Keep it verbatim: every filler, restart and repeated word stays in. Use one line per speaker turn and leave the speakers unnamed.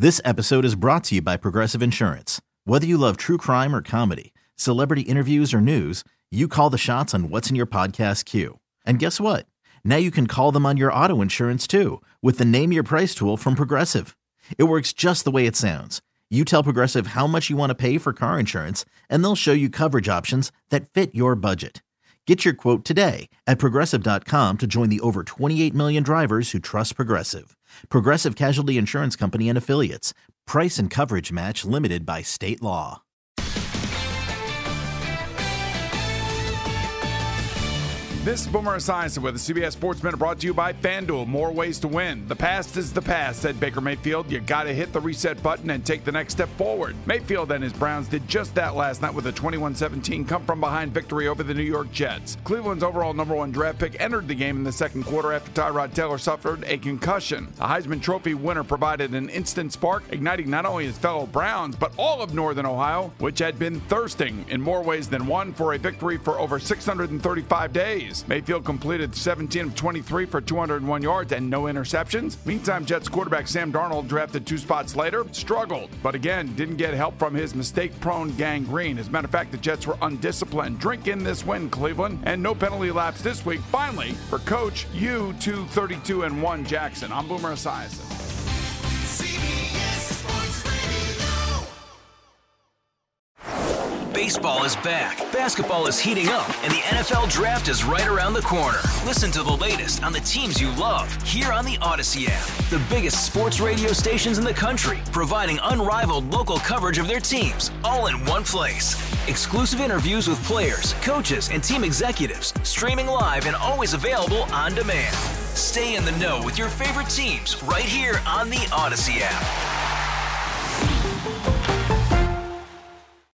This episode is brought to you by Progressive Insurance. Whether you love true crime or comedy, celebrity interviews or news, you call the shots on what's in your podcast queue. And guess what? Now you can call them on your auto insurance too with the Name Your Price tool from Progressive. It works just the way it sounds. You tell Progressive how much you want to pay for car insurance, and they'll show you coverage options that fit your budget. Get your quote today at Progressive dot com to join the over twenty-eight million drivers who trust Progressive. Progressive Casualty Insurance Company and Affiliates. Price and coverage match limited by state law.
This is Boomer Esiason with the C B S Sports Minute, brought to you by FanDuel. More ways to win. The past is the past, said Baker Mayfield. You got to hit the reset button and take the next step forward. Mayfield and his Browns did just that last night with a twenty-one seventeen come-from-behind victory over the New York Jets. Cleveland's overall number one draft pick entered the game in the second quarter after Tyrod Taylor suffered a concussion. A Heisman Trophy winner provided an instant spark, igniting not only his fellow Browns, but all of Northern Ohio, which had been thirsting in more ways than one for a victory for over six hundred thirty-five days. Mayfield completed seventeen of twenty-three for two hundred one yards and no interceptions. Meantime, Jets quarterback Sam Darnold, drafted two spots later, struggled, but again, didn't get help from his mistake-prone Gang Green. As a matter of fact, the Jets were undisciplined. Drink in this win, Cleveland, and no penalty laps this week, finally, for Coach U two thirty-two and one Jackson. I'm Boomer Esiason.
Baseball is back, basketball is heating up, and the N F L Draft is right around the corner. Listen to the latest on the teams you love here on the Odyssey app. The biggest sports radio stations in the country, providing unrivaled local coverage of their teams, all in one place. Exclusive interviews with players, coaches, and team executives, streaming live and always available on demand. Stay in the know with your favorite teams right here on the Odyssey app.